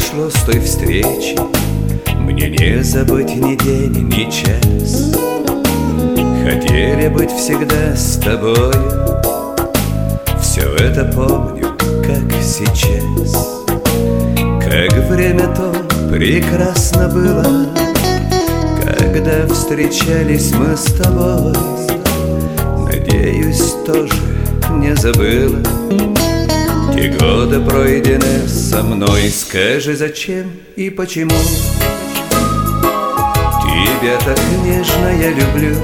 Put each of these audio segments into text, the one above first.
прошло с той встречи, мне не забыть ни день, ни час. Хотели быть всегда с тобою, все это помню, как сейчас. Как время то прекрасно было, когда встречались мы с тобой. Надеюсь, тоже не забыла те годы, пройденные со мной. Скажи, зачем и почему тебя так нежно я люблю?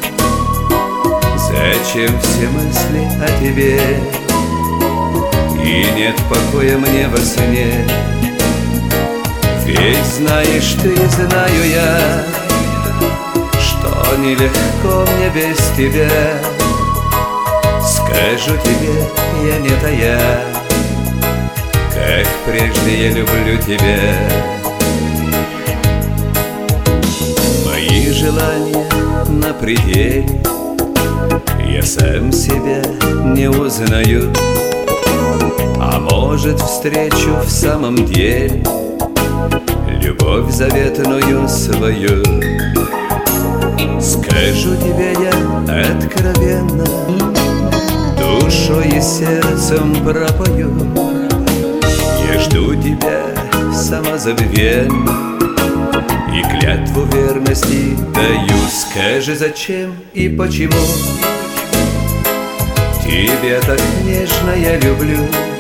Зачем все мысли о тебе? И нет покоя мне во сне. Ведь знаешь ты, знаю я, что нелегко мне без тебя. Скажу тебе, я не тая, как прежде я люблю тебя. Мои желания на пределе, я сам себя не узнаю. А может, встречу в самом деле любовь заветную свою. Скажу тебе я откровенно, душой и сердцем пропою. Я жду тебя самозабвенно и клятву верности даю. Скажи, зачем и почему тебя так нежно я люблю?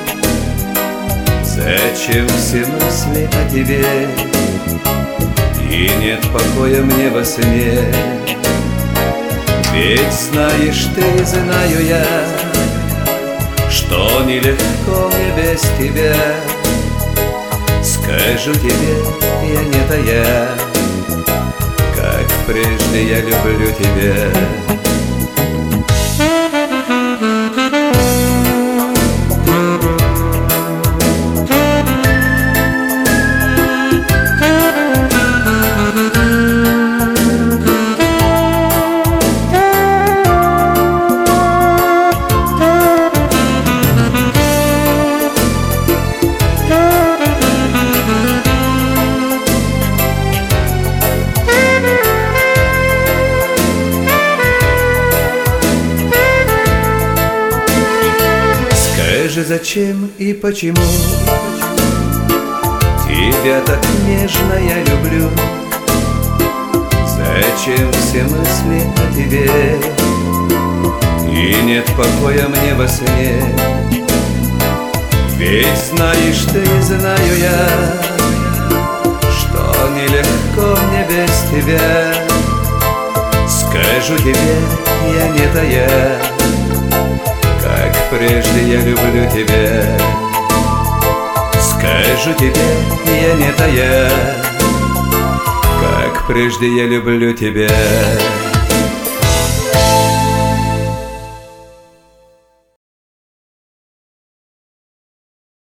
Зачем все мысли о тебе? И нет покоя мне во сне. Ведь знаешь ты, знаю я, что нелегко мне без тебя. Скажу тебе, я не тая, как прежде я люблю тебя. Скажи, зачем и почему тебя так нежно я люблю? Зачем все мысли о тебе? И нет покоя мне во сне. Ведь знаешь ты, знаю я, что нелегко мне без тебя. Скажу тебе, я не тая, как прежде я люблю тебя. Скажу тебе, я не тая, как прежде я люблю тебя.